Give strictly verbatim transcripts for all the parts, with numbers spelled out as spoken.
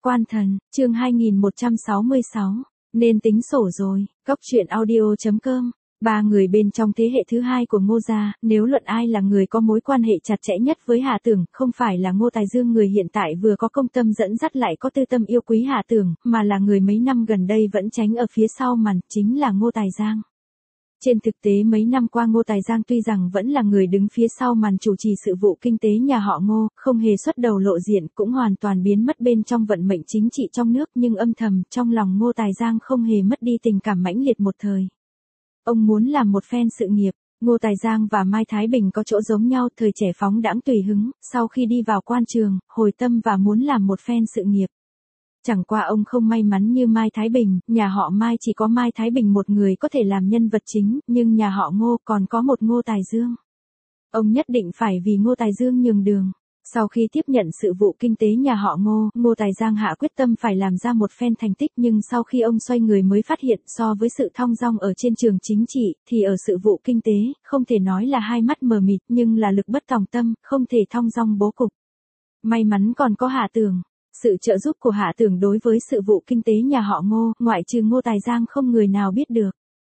Quan Thần, chương hai nghìn một trăm sáu mươi sáu, nên tính sổ rồi, Cốc truyện audio.com. Ba người bên trong thế hệ thứ hai của Ngô gia, nếu luận ai là người có mối quan hệ chặt chẽ nhất với Hạ Tưởng, không phải là Ngô Tài Dương người hiện tại vừa có công tâm dẫn dắt lại có tư tâm yêu quý Hạ Tưởng, mà là người mấy năm gần đây vẫn tránh ở phía sau màn, chính là Ngô Tài Giang. Trên thực tế mấy năm qua Ngô Tài Giang tuy rằng vẫn là người đứng phía sau màn chủ trì sự vụ kinh tế nhà họ Ngô, không hề xuất đầu lộ diện, cũng hoàn toàn biến mất bên trong vận mệnh chính trị trong nước, nhưng âm thầm trong lòng Ngô Tài Giang không hề mất đi tình cảm mãnh liệt một thời. Ông muốn làm một phen sự nghiệp. Ngô Tài Giang và Mai Thái Bình có chỗ giống nhau, thời trẻ phóng đãng tùy hứng, sau khi đi vào quan trường, hồi tâm và muốn làm một phen sự nghiệp. Chẳng qua ông không may mắn như Mai Thái Bình, nhà họ Mai chỉ có Mai Thái Bình một người có thể làm nhân vật chính, nhưng nhà họ Ngô còn có một Ngô Tài Dương. Ông nhất định phải vì Ngô Tài Dương nhường đường. Sau khi tiếp nhận sự vụ kinh tế nhà họ Ngô, Ngô Tài Giang hạ quyết tâm phải làm ra một phen thành tích, nhưng sau khi ông xoay người mới phát hiện so với sự thong dong ở trên trường chính trị, thì ở sự vụ kinh tế, không thể nói là hai mắt mờ mịt, nhưng là lực bất tòng tâm, không thể thong dong bố cục. May mắn còn có Hạ Tưởng. Sự trợ giúp của Hạ Tưởng đối với sự vụ kinh tế nhà họ Ngô, ngoại trừ Ngô Tài Giang không người nào biết được.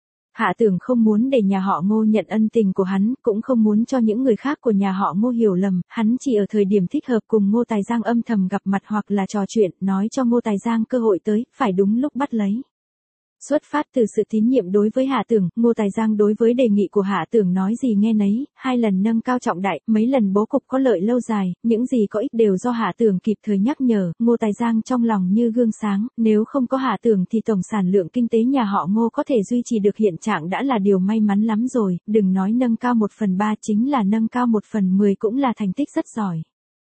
Hạ Tưởng không muốn để nhà họ Ngô nhận ân tình của hắn, cũng không muốn cho những người khác của nhà họ Ngô hiểu lầm, hắn chỉ ở thời điểm thích hợp cùng Ngô Tài Giang âm thầm gặp mặt hoặc là trò chuyện, nói cho Ngô Tài Giang cơ hội tới, phải đúng lúc bắt lấy. Xuất phát từ sự tín nhiệm đối với Hạ Tưởng, Ngô Tài Giang đối với đề nghị của Hạ Tưởng nói gì nghe nấy, hai lần nâng cao trọng đại, mấy lần bố cục có lợi lâu dài, những gì có ích đều do Hạ Tưởng kịp thời nhắc nhở, Ngô Tài Giang trong lòng như gương sáng, nếu không có Hạ Tưởng thì tổng sản lượng kinh tế nhà họ Ngô có thể duy trì được hiện trạng đã là điều may mắn lắm rồi, đừng nói nâng cao một phần ba, chính là nâng cao một phần mười cũng là thành tích rất giỏi.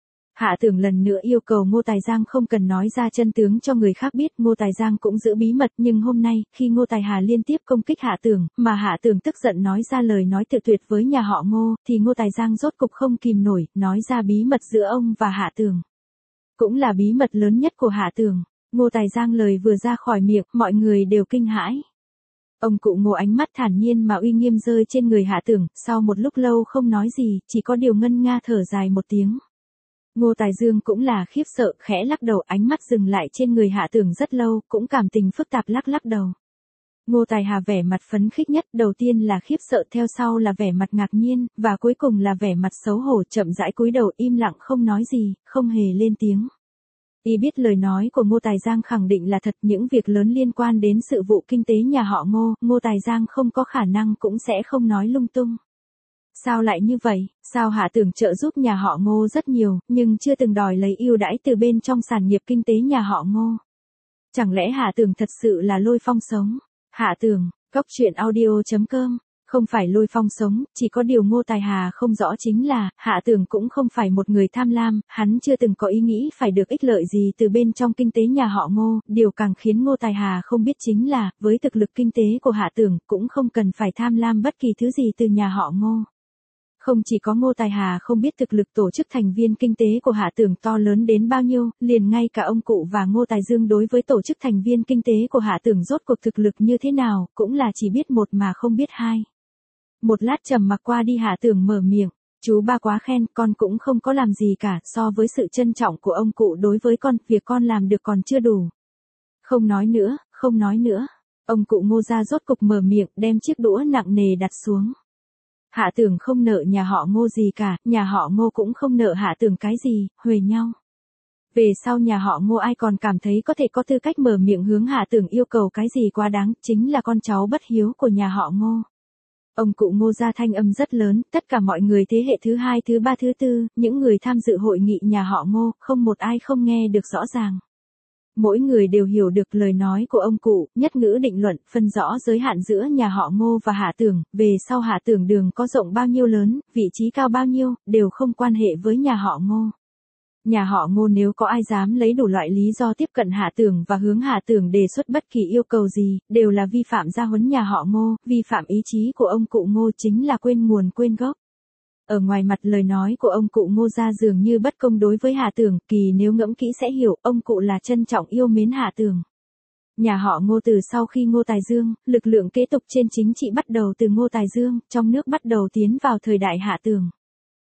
Hạ Tưởng lần nữa yêu cầu Ngô Tài Giang không cần nói ra chân tướng cho người khác biết, Ngô Tài Giang cũng giữ bí mật, nhưng hôm nay, khi Ngô Tài Hà liên tiếp công kích Hạ Tưởng, mà Hạ Tưởng tức giận nói ra lời nói tự tuyệt với nhà họ Ngô, thì Ngô Tài Giang rốt cục không kìm nổi, nói ra bí mật giữa ông và Hạ Tưởng. Cũng là bí mật lớn nhất của Hạ Tưởng. Ngô Tài Giang lời vừa ra khỏi miệng, mọi người đều kinh hãi. Ông cụ Ngô ánh mắt thản nhiên mà uy nghiêm rơi trên người Hạ Tưởng, sau một lúc lâu không nói gì, chỉ có điều ngân nga thở dài một tiếng. Ngô Tài Dương cũng là khiếp sợ, khẽ lắc đầu, ánh mắt dừng lại trên người Hạ Tưởng rất lâu, cũng cảm tình phức tạp lắc lắc đầu. Ngô Tài Hà vẻ mặt phấn khích nhất, đầu tiên là khiếp sợ, theo sau là vẻ mặt ngạc nhiên, và cuối cùng là vẻ mặt xấu hổ, chậm rãi cúi đầu im lặng không nói gì, không hề lên tiếng. Y biết lời nói của Ngô Tài Giang khẳng định là thật, những việc lớn liên quan đến sự vụ kinh tế nhà họ Ngô, Ngô Tài Giang không có khả năng cũng sẽ không nói lung tung. Sao lại như vậy, sao Hạ Tưởng trợ giúp nhà họ Ngô rất nhiều, nhưng chưa từng đòi lấy ưu đãi từ bên trong sản nghiệp kinh tế nhà họ Ngô. Chẳng lẽ Hạ Tưởng thật sự là Lôi Phong sống? Hạ Tưởng, Cốc truyện audio.com, không phải Lôi Phong sống, chỉ có điều Ngô Tài Hà không rõ chính là, Hạ Tưởng cũng không phải một người tham lam, hắn chưa từng có ý nghĩ phải được ích lợi gì từ bên trong kinh tế nhà họ Ngô, điều càng khiến Ngô Tài Hà không biết chính là, với thực lực kinh tế của Hạ Tưởng, cũng không cần phải tham lam bất kỳ thứ gì từ nhà họ Ngô. Không chỉ có Ngô Tài Hà không biết thực lực tổ chức thành viên kinh tế của Hạ Tưởng to lớn đến bao nhiêu, liền ngay cả ông cụ và Ngô Tài Dương đối với tổ chức thành viên kinh tế của Hạ Tưởng rốt cuộc thực lực như thế nào, cũng là chỉ biết một mà không biết hai. Một lát trầm mặc qua đi Hạ Tưởng mở miệng, chú ba quá khen, con cũng không có làm gì cả, so với sự trân trọng của ông cụ đối với con, việc con làm được còn chưa đủ. Không nói nữa, không nói nữa. Ông cụ Ngô gia rốt cục mở miệng, đem chiếc đũa nặng nề đặt xuống. Hạ Tưởng không nợ nhà họ Ngô gì cả, nhà họ Ngô cũng không nợ Hạ Tưởng cái gì, huề nhau. Về sau nhà họ Ngô ai còn cảm thấy có thể có tư cách mở miệng hướng Hạ Tưởng yêu cầu cái gì quá đáng, chính là con cháu bất hiếu của nhà họ Ngô. Ông cụ Ngô gia thanh âm rất lớn, tất cả mọi người thế hệ thứ hai, thứ ba, thứ tư, những người tham dự hội nghị nhà họ Ngô, không một ai không nghe được rõ ràng. Mỗi người đều hiểu được lời nói của ông cụ, nhất ngữ định luận, phân rõ giới hạn giữa nhà họ Ngô và Hạ Tưởng, về sau Hạ Tưởng đường có rộng bao nhiêu lớn, vị trí cao bao nhiêu, đều không quan hệ với nhà họ Ngô. Nhà họ Ngô nếu có ai dám lấy đủ loại lý do tiếp cận Hạ Tưởng và hướng Hạ Tưởng đề xuất bất kỳ yêu cầu gì, đều là vi phạm gia huấn nhà họ Ngô, vi phạm ý chí của ông cụ Ngô, chính là quên nguồn quên gốc. Ở ngoài mặt lời nói của ông cụ Ngô gia dường như bất công đối với Hạ Tưởng, kỳ nếu ngẫm kỹ sẽ hiểu, ông cụ là trân trọng yêu mến Hạ Tưởng. Nhà họ Ngô từ sau khi Ngô Tài Dương, lực lượng kế tục trên chính trị bắt đầu từ Ngô Tài Dương, trong nước bắt đầu tiến vào thời đại Hạ Tưởng.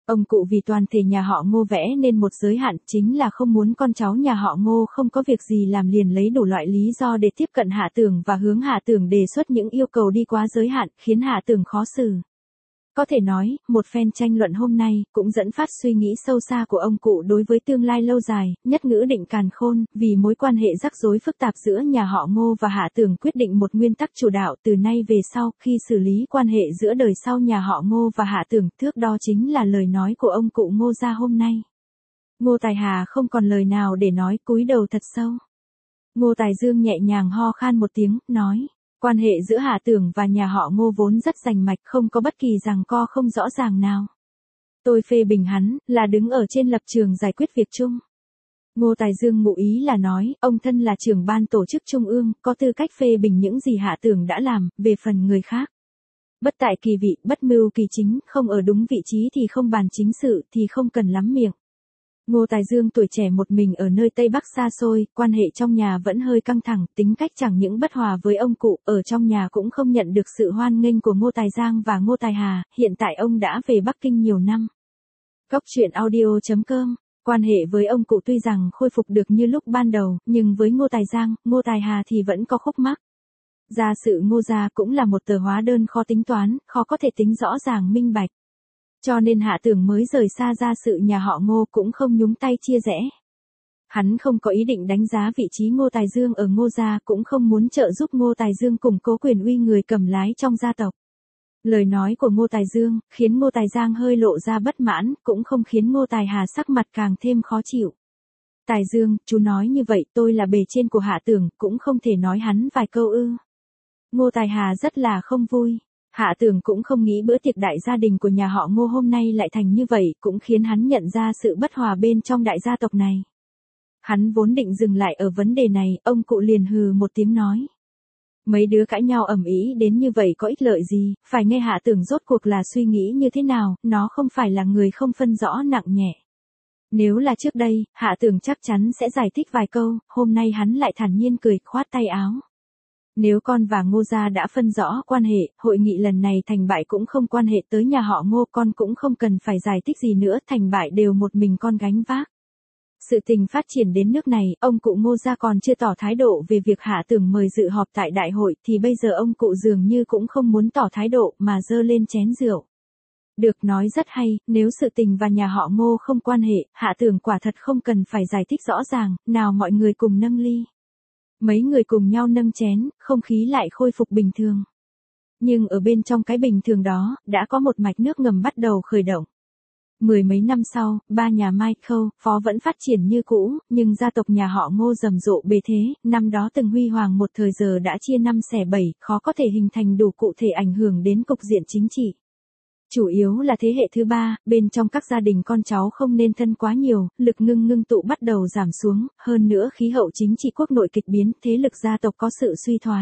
Ông cụ vì toàn thể nhà họ Ngô vẽ nên một giới hạn, chính là không muốn con cháu nhà họ Ngô không có việc gì làm liền lấy đủ loại lý do để tiếp cận Hạ Tưởng và hướng Hạ Tưởng đề xuất những yêu cầu đi quá giới hạn, khiến Hạ Tưởng khó xử. Có thể nói, một phen tranh luận hôm nay cũng dẫn phát suy nghĩ sâu xa của ông cụ đối với tương lai lâu dài, nhất ngữ định càn khôn, vì mối quan hệ rắc rối phức tạp giữa nhà họ Ngô và Hạ Tưởng quyết định một nguyên tắc chủ đạo từ nay về sau, khi xử lý quan hệ giữa đời sau nhà họ Ngô và Hạ Tưởng, thước đo chính là lời nói của ông cụ Ngô gia hôm nay. Ngô Tài Hà không còn lời nào để nói, cúi đầu thật sâu. Ngô Tài Dương nhẹ nhàng ho khan một tiếng, nói. Quan hệ giữa Hạ Tưởng và nhà họ Ngô vốn rất rành mạch, không có bất kỳ giằng co không rõ ràng nào. Tôi phê bình hắn, là đứng ở trên lập trường giải quyết việc chung. Ngô Tài Dương ngụ ý là nói, ông thân là trưởng ban tổ chức trung ương, có tư cách phê bình những gì Hạ Tưởng đã làm, về phần người khác. Bất tại kỳ vị, bất mưu kỳ chính, không ở đúng vị trí thì không bàn chính sự, thì không cần lắm miệng. Ngô Tài Dương tuổi trẻ một mình ở nơi Tây Bắc xa xôi, quan hệ trong nhà vẫn hơi căng thẳng, tính cách chẳng những bất hòa với ông cụ, ở trong nhà cũng không nhận được sự hoan nghênh của Ngô Tài Giang và Ngô Tài Hà, hiện tại ông đã về Bắc Kinh nhiều năm. Góc truyện audio chấm com, quan hệ với ông cụ tuy rằng khôi phục được như lúc ban đầu, nhưng với Ngô Tài Giang, Ngô Tài Hà thì vẫn có khúc mắc. Gia sự Ngô gia cũng là một tờ hóa đơn khó tính toán, khó có thể tính rõ ràng minh bạch. Cho nên Hạ Tưởng mới rời xa gia sự nhà họ Ngô cũng không nhúng tay chia rẽ. Hắn không có ý định đánh giá vị trí Ngô Tài Dương ở Ngô gia, cũng không muốn trợ giúp Ngô Tài Dương củng cố quyền uy người cầm lái trong gia tộc. Lời nói của Ngô Tài Dương khiến Ngô Tài Giang hơi lộ ra bất mãn, cũng không khiến Ngô Tài Hà sắc mặt càng thêm khó chịu. Tài Dương, chú nói như vậy, tôi là bề trên của Hạ Tưởng, cũng không thể nói hắn vài câu ư? Ngô Tài Hà rất là không vui. Hạ Tưởng cũng không nghĩ bữa tiệc đại gia đình của nhà họ Ngô hôm nay lại thành như vậy, cũng khiến hắn nhận ra sự bất hòa bên trong đại gia tộc này. Hắn vốn định dừng lại ở vấn đề này, ông cụ liền hừ một tiếng nói. Mấy đứa cãi nhau ầm ĩ đến như vậy có ích lợi gì, phải nghe Hạ Tưởng rốt cuộc là suy nghĩ như thế nào, nó không phải là người không phân rõ nặng nhẹ. Nếu là trước đây, Hạ Tưởng chắc chắn sẽ giải thích vài câu, hôm nay hắn lại thản nhiên cười, khoát tay áo. Nếu con và Ngô gia đã phân rõ quan hệ, hội nghị lần này thành bại cũng không quan hệ tới nhà họ Ngô, con cũng không cần phải giải thích gì nữa, thành bại đều một mình con gánh vác. Sự tình phát triển đến nước này, ông cụ Ngô gia còn chưa tỏ thái độ về việc Hạ Tưởng mời dự họp tại đại hội, thì bây giờ ông cụ dường như cũng không muốn tỏ thái độ mà giơ lên chén rượu. Được, nói rất hay, nếu sự tình và nhà họ Ngô không quan hệ, Hạ Tưởng quả thật không cần phải giải thích rõ ràng, nào mọi người cùng nâng ly. Mấy người cùng nhau nâng chén, không khí lại khôi phục bình thường. Nhưng ở bên trong cái bình thường đó, đã có một mạch nước ngầm bắt đầu khởi động. Mười mấy năm sau, ba nhà Michael, Phó vẫn phát triển như cũ, nhưng gia tộc nhà họ Ngô rầm rộ bề thế, năm đó từng huy hoàng một thời giờ đã chia năm xẻ bảy, khó có thể hình thành đủ cụ thể ảnh hưởng đến cục diện chính trị. Chủ yếu là thế hệ thứ ba, bên trong các gia đình con cháu không nên thân quá nhiều, lực ngưng ngưng tụ bắt đầu giảm xuống, hơn nữa khí hậu chính trị quốc nội kịch biến, thế lực gia tộc có sự suy thoái.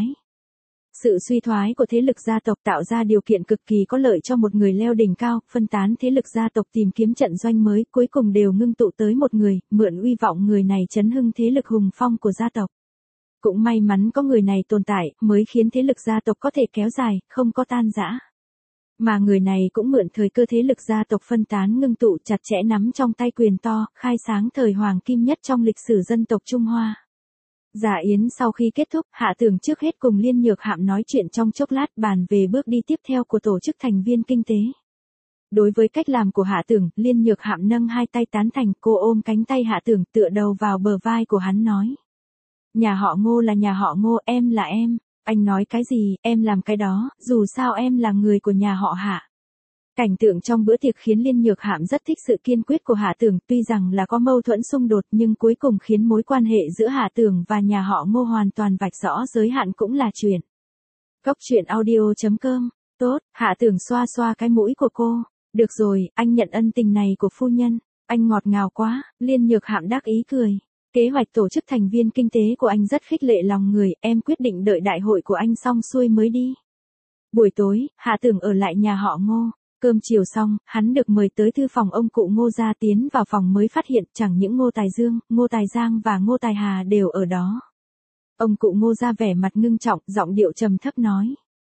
Sự suy thoái của thế lực gia tộc tạo ra điều kiện cực kỳ có lợi cho một người leo đỉnh cao, phân tán thế lực gia tộc tìm kiếm trận doanh mới, cuối cùng đều ngưng tụ tới một người, mượn uy vọng người này chấn hưng thế lực hùng phong của gia tộc. Cũng may mắn có người này tồn tại, mới khiến thế lực gia tộc có thể kéo dài, không có tan rã. Mà người này cũng mượn thời cơ thế lực gia tộc phân tán ngưng tụ chặt chẽ nắm trong tay quyền to, khai sáng thời hoàng kim nhất trong lịch sử dân tộc Trung Hoa. Dạ yến sau khi kết thúc, Hạ Tưởng trước hết cùng Liên Nhược Hạm nói chuyện trong chốc lát, bàn về bước đi tiếp theo của tổ chức thành viên kinh tế. Đối với cách làm của Hạ Tưởng, Liên Nhược Hạm nâng hai tay tán thành, cô ôm cánh tay Hạ Tưởng tựa đầu vào bờ vai của hắn nói. Nhà họ Ngô là nhà họ Ngô, em là em. Anh nói cái gì, em làm cái đó, dù sao em là người của nhà họ Hạ. Cảnh tượng trong bữa tiệc khiến Liên Nhược Hạm rất thích sự kiên quyết của Hạ Tưởng, tuy rằng là có mâu thuẫn xung đột nhưng cuối cùng khiến mối quan hệ giữa Hạ Tưởng và nhà họ Ngô hoàn toàn vạch rõ giới hạn cũng là chuyện. Góc truyện audio chấm com, tốt, Hạ Tưởng xoa xoa cái mũi của cô. Được rồi, anh nhận ân tình này của phu nhân, anh ngọt ngào quá, Liên Nhược Hạm đắc ý cười. Kế hoạch tổ chức thành viên kinh tế của anh rất khích lệ lòng người, em quyết định đợi đại hội của anh xong xuôi mới đi. Buổi tối, Hạ Tưởng ở lại nhà họ Ngô, cơm chiều xong, hắn được mời tới thư phòng ông cụ Ngô gia, tiến vào phòng mới phát hiện chẳng những Ngô Tài Dương, Ngô Tài Giang và Ngô Tài Hà đều ở đó. Ông cụ Ngô gia vẻ mặt ngưng trọng, giọng điệu trầm thấp nói.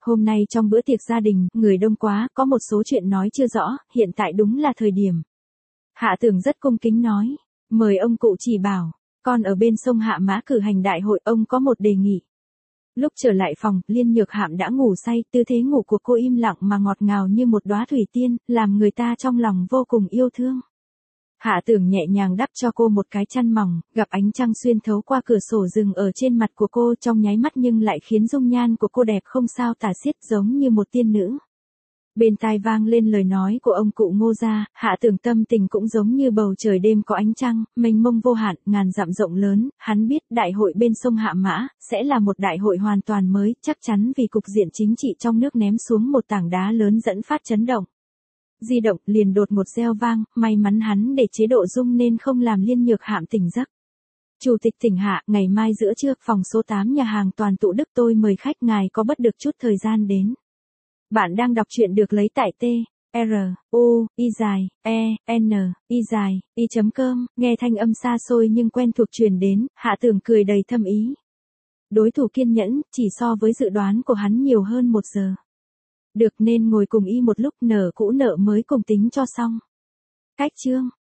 Hôm nay trong bữa tiệc gia đình, người đông quá, có một số chuyện nói chưa rõ, hiện tại đúng là thời điểm. Hạ Tưởng rất cung kính nói, mời ông cụ chỉ bảo, con ở bên sông Hạ Mã cử hành đại hội, ông có một đề nghị. Lúc trở lại phòng, Liên Nhược Hạm đã ngủ say, tư thế ngủ của cô im lặng mà ngọt ngào như một đóa thủy tiên, làm người ta trong lòng vô cùng yêu thương. Hạ Tưởng nhẹ nhàng đắp cho cô một cái chăn mỏng, gặp ánh trăng xuyên thấu qua cửa sổ rừng ở trên mặt của cô trong nháy mắt nhưng lại khiến dung nhan của cô đẹp không sao tả xiết, giống như một tiên nữ. Bên tai vang lên lời nói của ông cụ Ngô gia, Hạ Tưởng tâm tình cũng giống như bầu trời đêm có ánh trăng, mênh mông vô hạn, ngàn dặm rộng lớn, hắn biết đại hội bên sông Hạ Mã, sẽ là một đại hội hoàn toàn mới, chắc chắn vì cục diện chính trị trong nước ném xuống một tảng đá lớn dẫn phát chấn động. Di động liền đột một reo vang, may mắn hắn để chế độ rung nên không làm Liên Nhược Hạm tỉnh giấc. Chủ tịch tỉnh Hạ, ngày mai giữa trưa, phòng số tám nhà hàng Toàn Tụ Đức tôi mời khách, ngài có bất được chút thời gian đến. Bạn đang đọc truyện được lấy tại T, R, U, Y dài, E, N, Y dài, Y chấm com, nghe thanh âm xa xôi nhưng quen thuộc truyền đến, Hạ Tưởng cười đầy thâm ý. Đối thủ kiên nhẫn, chỉ so với dự đoán của hắn nhiều hơn một giờ. Được nên ngồi cùng y một lúc, nở cũ nợ mới cùng tính cho xong. Cách chương.